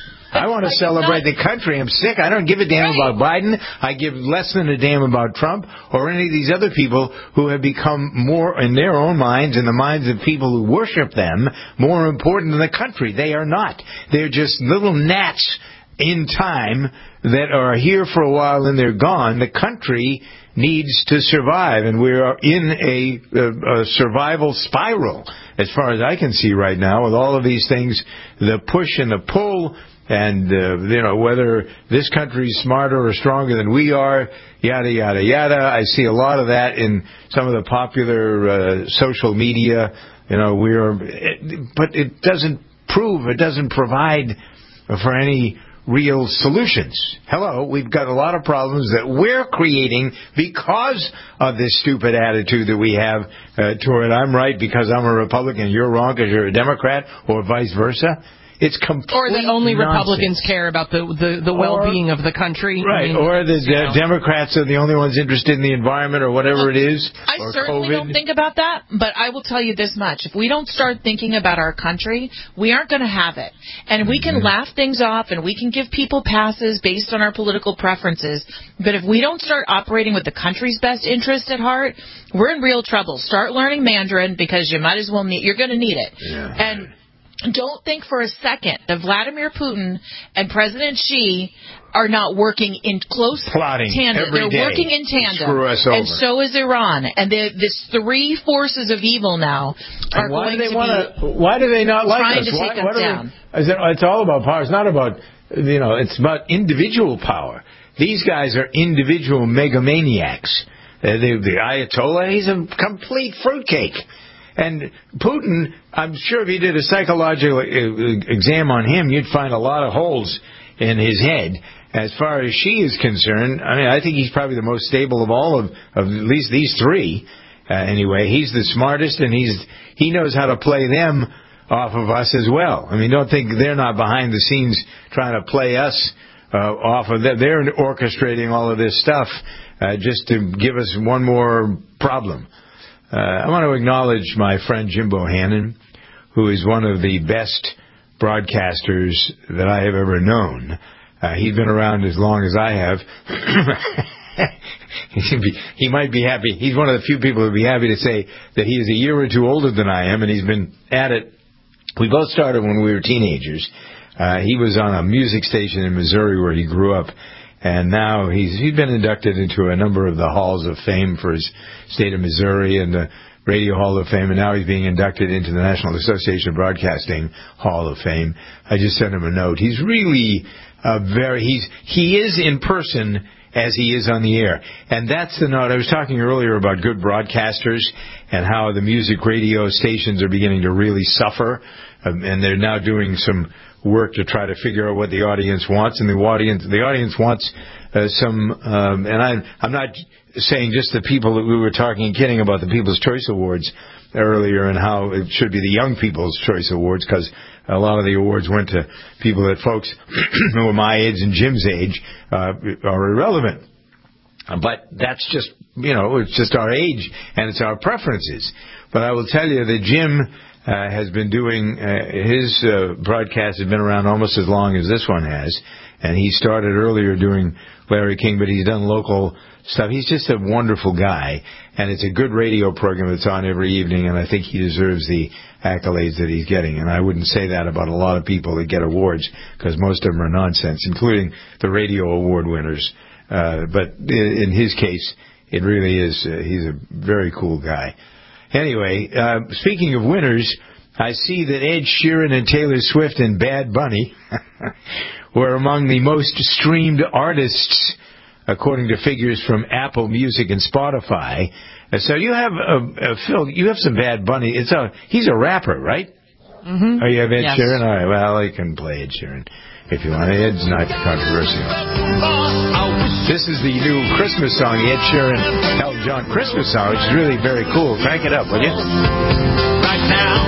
I want to celebrate the country. I'm sick. I don't give a damn right. about Biden. I give less than a damn about Trump or any of these other people who have become more, in their own minds, in the minds of people who worship them, more important than the country. They are not. They're just little gnats in time that are here for a while and they're gone. The country needs to survive, and we are in a, a, a survival spiral as far as I can see right now with all of these things, the push and the pull, and uh, you know, whether this country's smarter or stronger than we are, yada yada yada. I see a lot of that in some of the popular uh, social media. You know, we are, but it doesn't prove, it doesn't provide for any real solutions. Hello, we've got a lot of problems that we're creating because of this stupid attitude that we have uh, toward I'm right because I'm a Republican, you're wrong because you're a Democrat, or vice versa. It's complete
Or that only
nonsense.
Republicans care about the the, the well-being of the country.
Right,
I mean,
or the
you know.
Democrats are the only ones interested in the environment or whatever
Look,
it is.
I
or
certainly
COVID.
don't think about that, but I will tell you this much. If we don't start thinking about our country, we aren't going to have it. And we can
Mm-hmm.
laugh things off and we can give people passes based on our political preferences, but if we don't start operating with the country's best interest at heart, we're in real trouble. Start learning Mandarin because you might as well need, you're going to need it.
Yeah.
And don't think for a second that Vladimir Putin and President Xi are not working in close
Plotting
tandem.
every
They're
day
working in tandem.
Screw us over.
And so is Iran. And this three forces of evil now are
And why
going
do they
to
wanna,
be
Why do they not like
trying
us?
to
Why,
take us
what
down.
They, is it, it's all about power. It's not about, you know, it's about individual power. These guys are individual megamaniacs. Uh, the, the Ayatollah, he's a complete fruitcake. And Putin, I'm sure if you did a psychological exam on him, you'd find a lot of holes in his head. As far as Xi is concerned, I mean, I think he's probably the most stable of all of, of at least these three. Uh, anyway, he's the smartest, and he's he knows how to play them off of us as well. I mean, don't think they're not behind the scenes trying to play us uh, off of them. They're orchestrating all of this stuff uh, just to give us one more problem. Uh, I want to acknowledge my friend Jim Bohannon, who is one of the best broadcasters that I have ever known. Uh, he's been around as long as I have. He might be happy. He's one of the few people who would be happy to say that he is a year or two older than I am, and he's been at it. We both started when we were teenagers. Uh, he was on a music station in Missouri where he grew up, and now he's he's been inducted into a number of the halls of fame for his state of Missouri and the Radio Hall of Fame, and now he's being inducted into the National Association of Broadcasting Hall of Fame. I just sent him a note. He's really uh, very he's he is in person as he is on the air. And that's the note. I was talking earlier about good broadcasters and how the music radio stations are beginning to really suffer. Um, and they're now doing some work to try to figure out what the audience wants. And the audience, the audience wants uh, some, um, and I, I'm not saying just the people that we were talking and kidding about the People's Choice Awards earlier and how it should be the Young People's Choice Awards, because a lot of the awards went to people that folks who are my age and Jim's age uh, are irrelevant. But that's just, you know, it's just our age and it's our preferences. But I will tell you that Jim uh, has been doing, uh, his uh, broadcast has been around almost as long as this one has. And he started earlier doing Larry King, but he's done local stuff. He's just a wonderful guy, and it's a good radio program that's on every evening, and I think he deserves the accolades that he's getting. And I wouldn't say that about a lot of people that get awards, because most of them are nonsense, including the radio award winners. Uh, but in his case, it really is, uh, he's a very cool guy. Anyway, uh, speaking of winners, I see that Ed Sheeran and Taylor Swift and Bad Bunny were among the most streamed artists, according to figures from Apple Music and Spotify. So you have a, a Phil, you have some Bad Bunny. It's a he's a rapper, right?
Mm-hmm.
Oh, you have Ed
yes.
Sheeran. All right. Well, I can play Ed Sheeran if you want. Ed's not controversial. This is the new Christmas song, the Ed Sheeran Elton John Christmas song, which is really very cool. Crank it up, will you? Right now.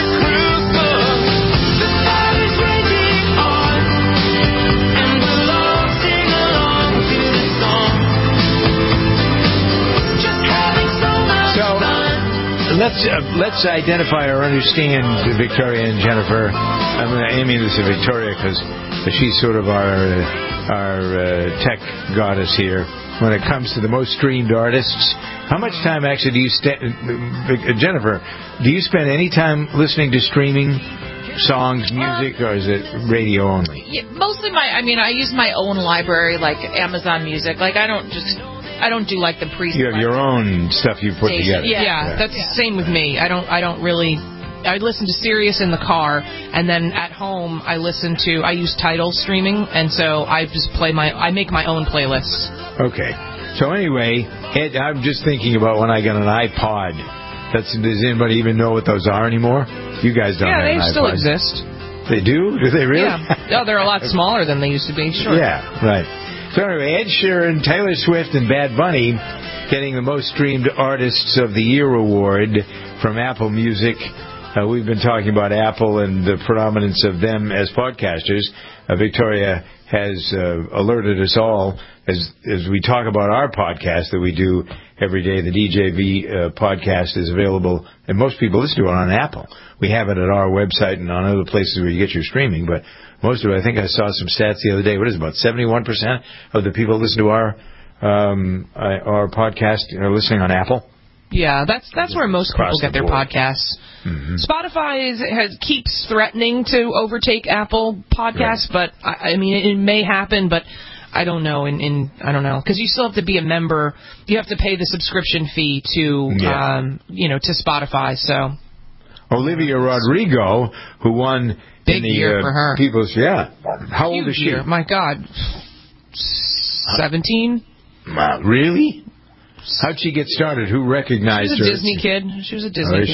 Let's uh, let's identify or understand Victoria and Jennifer. I'm aiming this at Victoria because she's sort of our our uh, tech goddess here. When it comes to the most streamed artists, how much time actually do you st- uh, Jennifer? Do you spend any time listening to streaming songs, music, or is it radio only?
Yeah, mostly my. I mean, I use my own library, like Amazon Music. Like I don't just. I don't do like the pre.
You have your own stuff you put
station.
together.
Yeah, yeah, that's yeah. the same with me. I don't. I don't really. I listen to Sirius in the car, and then at home I listen to. I use Tidal streaming, and so I just play my. I make my own playlists.
Okay. So anyway, Ed, I'm just thinking about when I got an iPod. That's. Does anybody even know what those are anymore? You guys don't.
Yeah,
have
they
an
still
iPod.
exist.
They do? Do they really?
Yeah. No, they're a lot smaller than they used to be. Sure.
Yeah. Right. So anyway, Ed Sheeran, Taylor Swift, and Bad Bunny getting the most streamed Artists of the Year award from Apple Music. Uh, we've been talking about Apple and the predominance of them as podcasters. Uh, Victoria has uh, alerted us all as as we talk about our podcast that we do every day. The D J V uh, podcast is available, and most people listen to it on Apple. We have it at our website and on other places where you get your streaming, but most of it, I think I saw some stats the other day. What is it, about seventy-one percent of the people who listen to our um, our podcast are listening on Apple?
Yeah, that's that's where most people get their podcasts.
Mm-hmm.
Spotify is, has, keeps threatening to overtake Apple Podcasts, right. but I, I mean it, it may happen, but I don't know. In, in I don't know because you still have to be a member. You have to pay the subscription fee to yeah. um, you know to Spotify. So
Olivia Rodrigo, who won
big
in the,
year
uh,
for her.
People's yeah. How
Huge
old is she?
Year. My God, seventeen.
Wow, really? How'd she get started? Who recognized her?
She was a Disney kid. She was a Disney
oh, is
kid.
she?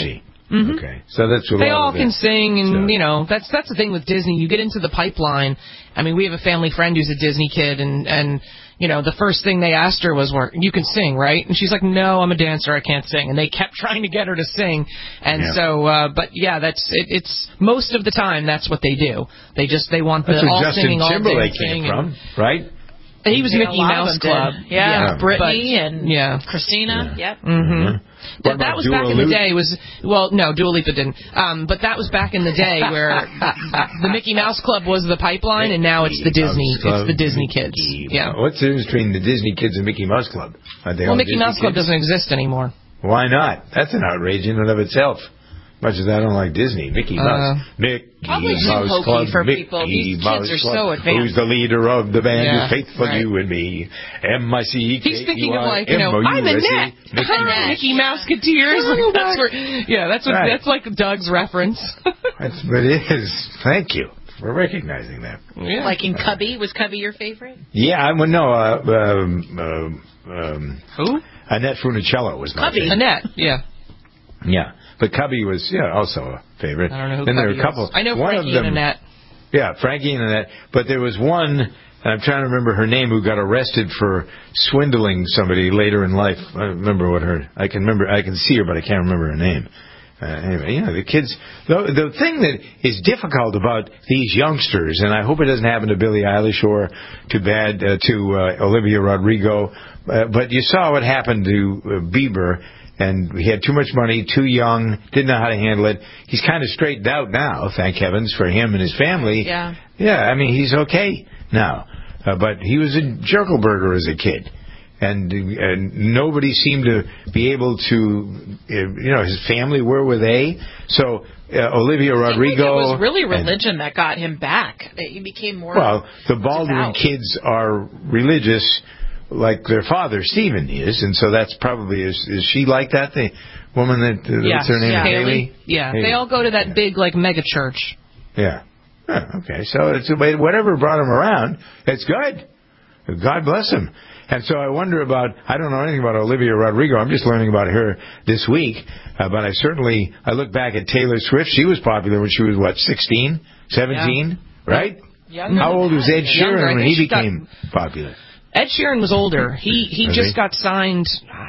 Mm-hmm.
Okay, so that's what
they
a lot
all
of
can
it.
sing, and
So-
you know that's that's the thing with Disney. You get into the pipeline. I mean, we have a family friend who's a Disney kid, and and you know the first thing they asked her was, "Well, you can sing, right?" And she's like, "No, I'm a dancer. I can't sing." And they kept trying to get her to sing, and
Yeah.
so, uh, but yeah, that's it, it's most of the time that's what they do. They just they want
That's
the
where
all
Justin
singing, all
Timberlake
dancing,
came from, right?
And he was
Yeah, a
Mickey
lot of
Mouse
them
Club.
did. Yeah,
Yeah.
Brittany
But-
and
yeah.
Christina. Yep.
Mm-hmm.
What
That,
about
that was
Dua
back in the
Lipa?
day. Was well, no, Dua Lipa didn't. Um, but that was back in the day where the Mickey Mouse Club was the pipeline, and now it's the Disney.
Mouse Club,
It's the Disney kids.
Mickey
Yeah.
Mouse. What's the difference between the Disney kids and Mickey Mouse Club? Are they
Well,
all
Mickey
Disney
Mouse Club
kids?
doesn't exist anymore.
Why not? That's an outrage in and of itself. Much as I don't like Disney, Mickey Mouse,
Uh,
Mickey
Probably too
Mouse
hokey
Club,
for
Mickey
people. These
Mouse
kids are
Club.
so advanced.
Who's the leader of the band?
Yeah,
Is Faithful
right.
You and Me. M I C E K E Y
He's thinking of like, you know, I'm Annette. Hi, Mickey Mouseketeers. Like, that's where, yeah, that's what,
Right.
that's like Doug's reference.
That's what it is. Thank you for recognizing that.
Yeah.
Like in Cubby. Was Cubby your favorite?
Yeah, I would know. Uh, um, um, um,
Who?
Annette Funicello was my
Cubby.
favorite.
Annette. Yeah.
Yeah, but Cubby was yeah also a favorite.
I don't know who
Then there were
Cubby
a couple.
is. I know
one
Frankie
of them,
and Annette.
Yeah, Frankie and Annette. But there was one, and I'm trying to remember her name, who got arrested for swindling somebody later in life. I don't remember what her. I can remember. I can see her, but I can't remember her name. Uh, anyway, you know, the kids. The, the thing that is difficult about these youngsters, and I hope it doesn't happen to Billie Eilish or too bad uh, to uh, Olivia Rodrigo, uh, but you saw what happened to uh, Bieber. And he had too much money, too young, didn't know how to handle it. He's kind of straightened out now, thank heavens, for him and his family.
Yeah.
Yeah, I mean, he's okay now. Uh, but he was a Jerkelberger as a kid. And, and nobody seemed to be able to, uh, you know, his family, where were they? So uh, Olivia Rodrigo.
It was really
and-
religion that got him back. He became more.
Well, the Baldwin
devout.
kids are religious, like their father Stephen is, and so that's probably is is she like that? The woman that uh,
Yes.
what's her name?
Yeah.
Haley.
Yeah.
Haley.
They all go to that big like mega church.
Yeah. Huh, okay, so it's whatever brought him around. It's good. God bless him. And so I wonder about. I don't know anything about Olivia Rodrigo. I'm just learning about her this week. Uh, but I certainly I look back at Taylor Swift. She was popular when she was what, sixteen, seventeen,
Yeah.
right?
Younger
How
than
old was
that.
Ed
Younger. I
Sheeran when
think
he
she got-
became popular?
Ed Sheeran was older. He he
Was
just
he?
got signed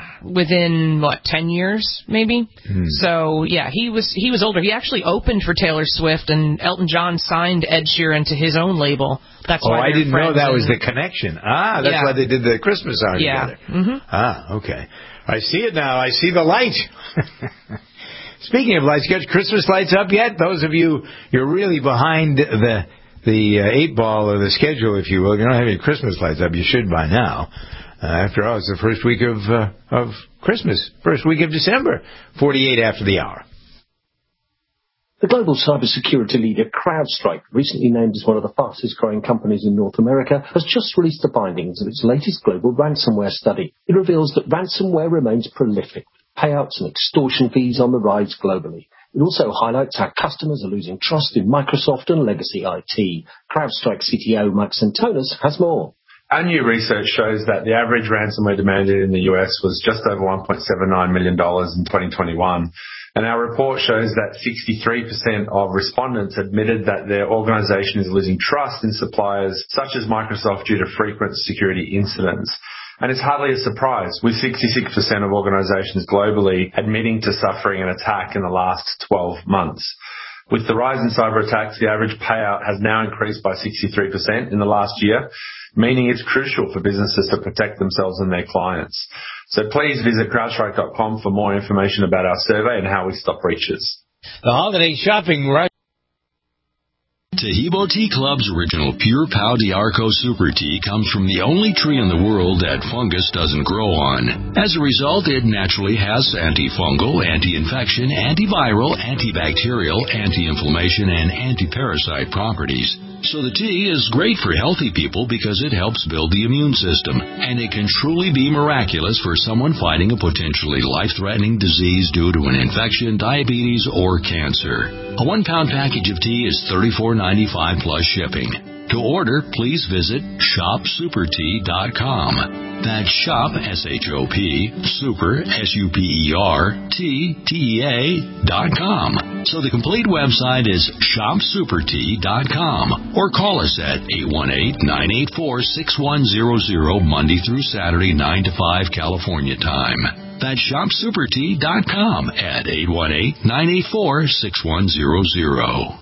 within what ten years maybe.
Hmm.
So yeah, he was he was older. He actually opened for Taylor Swift, and Elton John signed Ed Sheeran to his own label. That's
Oh,
why
I
they're
didn't know
friends
that was
and-
the connection. Ah, that's
Yeah.
why they did the Christmas song
Yeah.
together.
Mm-hmm.
Ah, okay. I see it now. I see the light. Speaking of lights, you got your Christmas lights up yet? Those of you, you're really behind the the uh, eight ball or the schedule, if you will. If you don't have your Christmas lights up, you should by now. Uh, after all, it's the first week of uh, of Christmas, first week of December, forty-eight after the hour.
The global cybersecurity leader CrowdStrike, recently named as one of the fastest growing companies in North America, has just released the findings of its latest global ransomware study. It reveals that ransomware remains prolific, with payouts and extortion fees on the rise globally. It also highlights how customers are losing trust in Microsoft and legacy I T. CrowdStrike C T O Mike Santonas has more.
Our new research shows that the average ransomware demanded in the U S was just over one point seven nine million dollars in twenty twenty-one. And our report shows that sixty-three percent of respondents admitted that their organization is losing trust in suppliers such as Microsoft due to frequent security incidents. And it's hardly a surprise, with sixty-six percent of organizations globally admitting to suffering an attack in the last twelve months. With the rise in cyber attacks, the average payout has now increased by sixty-three percent in the last year, meaning it's crucial for businesses to protect themselves and their clients. So please visit crowdstrike dot com for more information about our survey and how we stop breaches.
The holiday shopping rush.
Tahibo Tea Club's original Pure Pau D'Arco Super Tea comes from the only tree in the world that fungus doesn't grow on. As a result, it naturally has antifungal, anti-infection, antiviral, antibacterial, anti-inflammation, and anti-parasite properties. So the tea is great for healthy people because it helps build the immune system, and it can truly be miraculous for someone fighting a potentially life-threatening disease due to an infection, diabetes, or cancer. A one-pound package of tea is thirty-four ninety-five plus shipping. To order, please visit shop super tea dot com. That's shop, S H O P, super, S U P E R, T, T E A, dot com. So the complete website is shop super tea dot com. Or call us at eight one eight, nine eight four, six one zero zero, Monday through Saturday, nine to five, California time. That's shop super tea dot com at eight one eight, nine eight four, six one zero zero.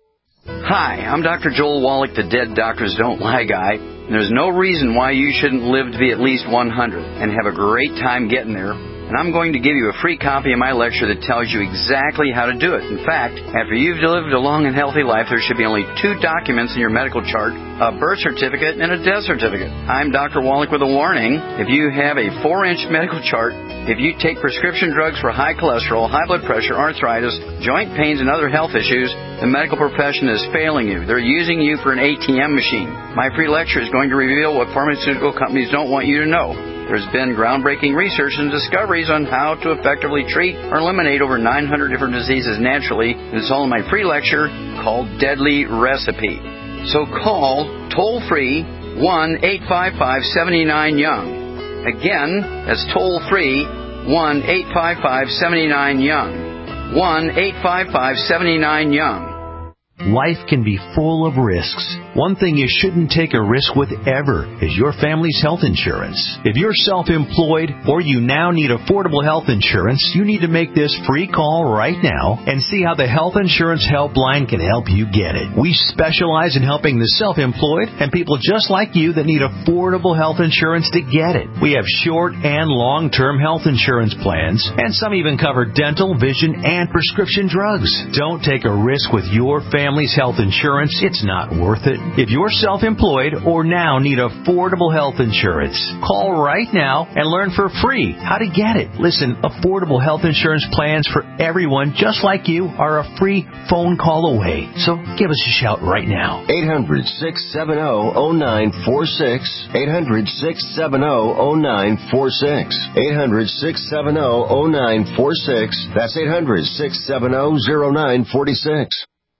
Hi, I'm Doctor Joel Wallach, the Dead Doctors Don't Lie guy. And there's no reason why you shouldn't live to be at least one hundred and have a great time getting there. And I'm going to give you a free copy of my lecture that tells you exactly how to do it. In fact, after you've lived a long and healthy life, there should be only two documents in your medical chart, a birth certificate and a death certificate. I'm Doctor Wallach with a warning. If you have a four-inch medical chart, if you take prescription drugs for high cholesterol, high blood pressure, arthritis, joint pains, and other health issues, the medical profession is failing you. They're using you for an A T M machine. My free lecture is going to reveal what pharmaceutical companies don't want you to know. There's been groundbreaking research and discoveries on how to effectively treat or eliminate over nine hundred different diseases naturally, and it's all in my free lecture called Deadly Recipe. So call toll-free one eight five five, seven nine, young. Again, that's toll-free one eight five five, seven nine, young. one eight five five, seven nine, young.
Life can be full of risks. One thing you shouldn't take a risk with ever is your family's health insurance. If you're self-employed or you now need affordable health insurance, you need to make this free call right now and see how the Health Insurance Helpline can help you get it. We specialize in helping the self-employed and people just like you that need affordable health insurance to get it. We have short and long-term health insurance plans, and some even cover dental, vision, and prescription drugs. Don't take a risk with your family. Family's health insurance, it's not worth it. If you're self-employed or now need affordable health insurance, call right now and learn for free how to get it. Listen, affordable health insurance plans for everyone just like you are a free phone call away. So give us a shout right now.
eight hundred, six seven zero, zero nine four six. eight hundred, six seven zero, zero nine four six. eight hundred, six seven zero, zero nine four six. That's eight hundred, six seven zero, zero nine four six.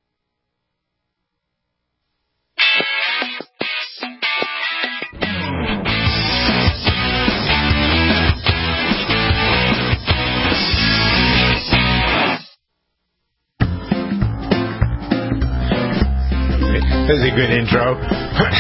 This is a good intro. All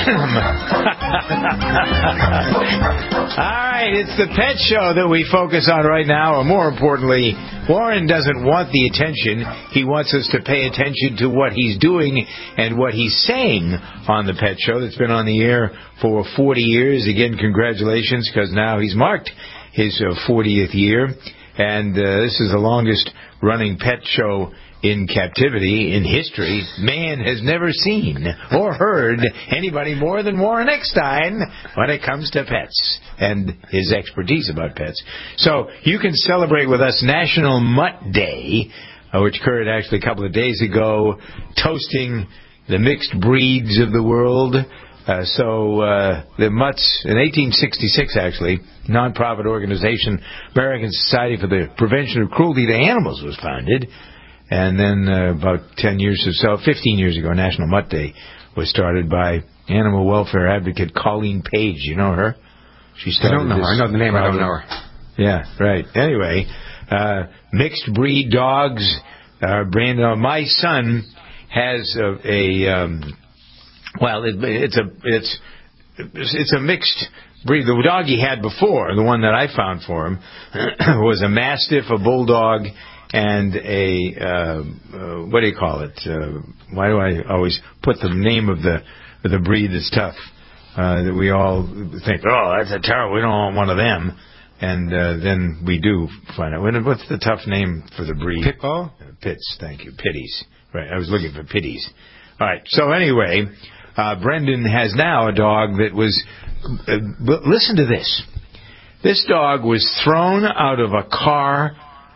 right, it's the pet show that we focus on right now, or more importantly, Warren doesn't want the attention. He wants us to pay attention to what he's doing and what he's saying on the pet show that's been on the air for forty years. Again, congratulations, because now he's marked his uh, fortieth year, and uh, this is the longest running pet show in captivity in history. Man has never seen or heard anybody more than Warren Eckstein when it comes to pets and his expertise about pets. So you can celebrate with us National Mutt Day, uh, which occurred actually a couple of days ago, toasting the mixed breeds of the world. Uh, so uh, the Mutts, in eighteen sixty-six actually, nonprofit organization, American Society for the Prevention of Cruelty to Animals was founded. And then uh, about ten years or so, fifteen years ago, National Mutt Day was started by animal welfare advocate Colleen Page. You know her? She started
I don't know her. I know the name. I don't know her.
Yeah, right. Anyway, uh, mixed breed dogs are branded. Uh, my son has a, a um, well, it, it's a it's it's a mixed breed. The dog he had before, the one that I found for him, was a Mastiff, a Bulldog, and a, uh, uh, what do you call it? Uh, why do I always put the name of the of the breed that's tough? Uh, that we all think, oh, that's a terrible, we don't want one of them. And uh, then we do find out. What's the tough name for the breed?
Pit Bull?
Uh, Pits, thank you. Pitties. Right, I was looking for pitties. All right, so anyway, uh, Brendan has now a dog that was, uh, listen to this. This dog was thrown out of a car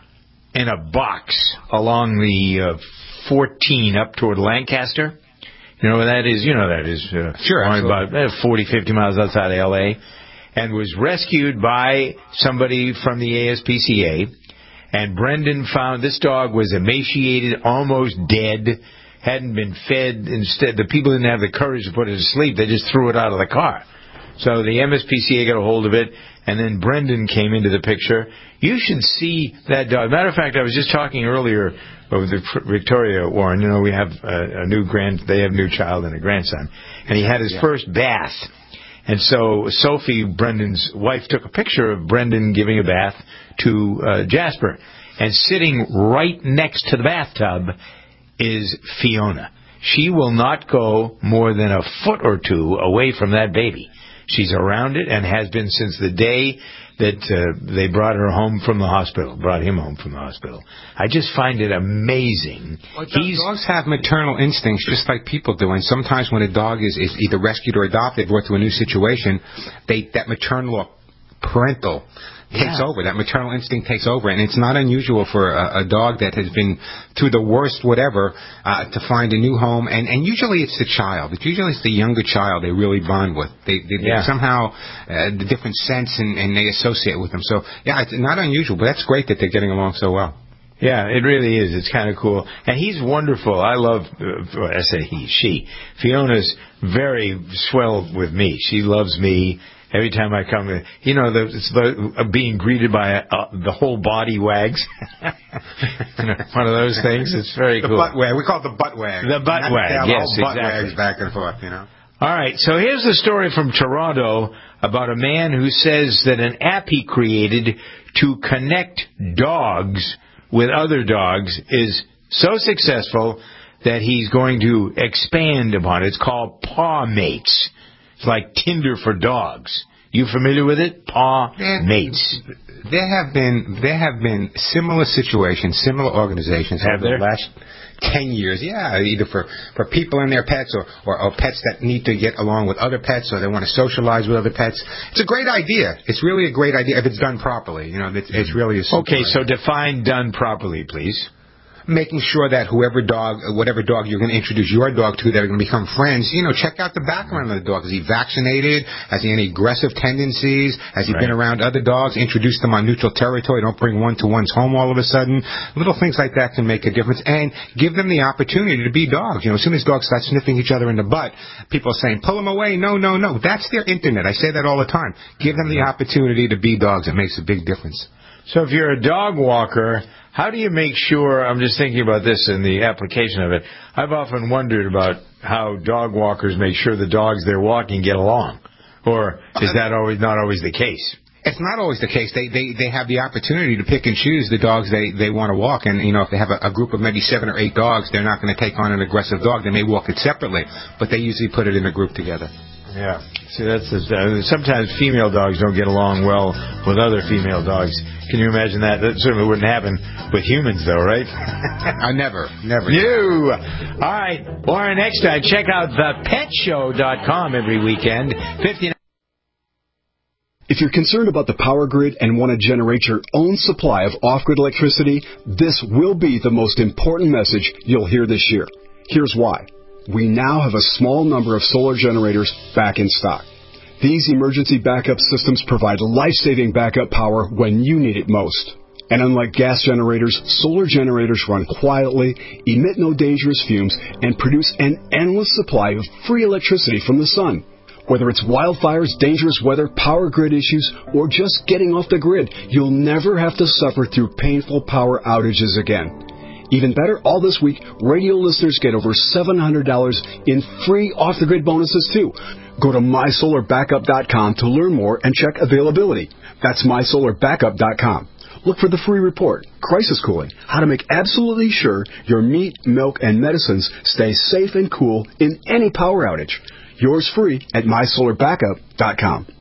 in a box along the uh, fourteen up toward Lancaster. You know where that is? You know that is. Uh,
sure,
only about uh, forty, fifty miles outside of L A And was rescued by somebody from the A S P C A. And Brendan found this dog was emaciated, almost dead. hadn't been fed. Instead, the people didn't have the courage to put it to sleep. They just threw it out of the car. So the M S P C A got a hold of it, and then Brendan came into the picture. You should see that dog. Matter of fact, I was just talking earlier with Victoria Warren. You know, we have a, a new grand, they have a new child and a grandson, and he had his yeah. first bath. And so Sophie, Brendan's wife, took a picture of Brendan giving a bath to uh, Jasper. And sitting right next to the bathtub is Fiona. She will not go more than a foot or two away from that baby. She's around it and has been since the day that uh, they brought her home from the hospital, brought him home from the hospital. I just find it amazing.
Well, He's, dogs have maternal instincts just like people do, and sometimes when a dog is, is either rescued or adopted, brought to a new situation, they that maternal or parental takes yeah. over. That maternal instinct takes over, and it's not unusual for a, a dog that has been through the worst whatever uh, to find a new home, and, and usually it's the child. It's usually it's the younger child they really bond with. They, they,
yeah.
they somehow uh, the different sense and, and they associate with them. So yeah, it's not unusual, but that's great that they're getting along so well.
Yeah, it really is. It's kind of cool. And he's wonderful. I love, uh, I say he, she. Fiona's very swell with me. She loves me. Every time I come in, you know, the, it's the uh, being greeted by a, uh, the whole body wags. One of those things. It's very
the
cool.
The butt wag. We call it the butt wag.
The butt
Not
wag,
the
yes,
butt
exactly.
wags back and forth, you know.
All right, so here's the story from Toronto about a man who says that an app he created to connect dogs with other dogs is so successful that he's going to expand upon it. It's called Paw Mates. It's like Tinder for dogs. You familiar with it? Paw there, Mates.
There have been there have been similar situations, similar organizations
have
over
there?
the last ten years. Yeah, either for, for people and their pets, or, or, or pets that need to get along with other pets, or they want to socialize with other pets. It's a great idea. It's really a great idea if it's done properly. You know, it's, it's really a super
okay.
idea.
So define done properly, please.
Making sure that whoever dog, whatever dog you're going to introduce your dog to, that are going to become friends, you know, check out the background of the dog. Is he vaccinated? Has he any aggressive tendencies? Has he right. been around other dogs? Introduce them on neutral territory. Don't bring one-to-ones home all of a sudden. Little things like that can make a difference. And give them the opportunity to be dogs. You know, as soon as dogs start sniffing each other in the butt, people are saying, pull them away. No, no, no. That's their internet. I say that all the time. Give them the opportunity to be dogs. It makes a big difference.
So if you're a dog walker, how do you make sure, I'm just thinking about this in the application of it, I've often wondered about how dog walkers make sure the dogs they're walking get along. Or is that always not always the case?
It's not always the case. They they they have the opportunity to pick and choose the dogs they, they want to walk. And, you know, if they have a, a group of maybe seven or eight dogs, they're not going to take on an aggressive dog. They may walk it separately, but they usually put it in a group together.
Yeah. See, that's uh, sometimes female dogs don't get along well with other female dogs. Can you imagine that? That certainly wouldn't happen with humans, though, right?
I never, never.
You. All right. Or next time, check out the pet show dot com every weekend. fifty-nine
If you're concerned about the power grid and want to generate your own supply of off-grid electricity, this will be the most important message you'll hear this year. Here's why. We now have a small number of solar generators back in stock. These emergency backup systems provide life-saving backup power when you need it most. And unlike gas generators, solar generators run quietly, emit no dangerous fumes, and produce an endless supply of free electricity from the sun. Whether it's wildfires, dangerous weather, power grid issues, or just getting off the grid, you'll never have to suffer through painful power outages again. Even better, all this week, radio listeners get over seven hundred dollars in free off-the-grid bonuses, too. Go to my solar backup dot com to learn more and check availability. That's my solar backup dot com. Look for the free report, Crisis Cooling, how to make absolutely sure your meat, milk, and medicines stay safe and cool in any power outage. Yours free at my solar backup dot com.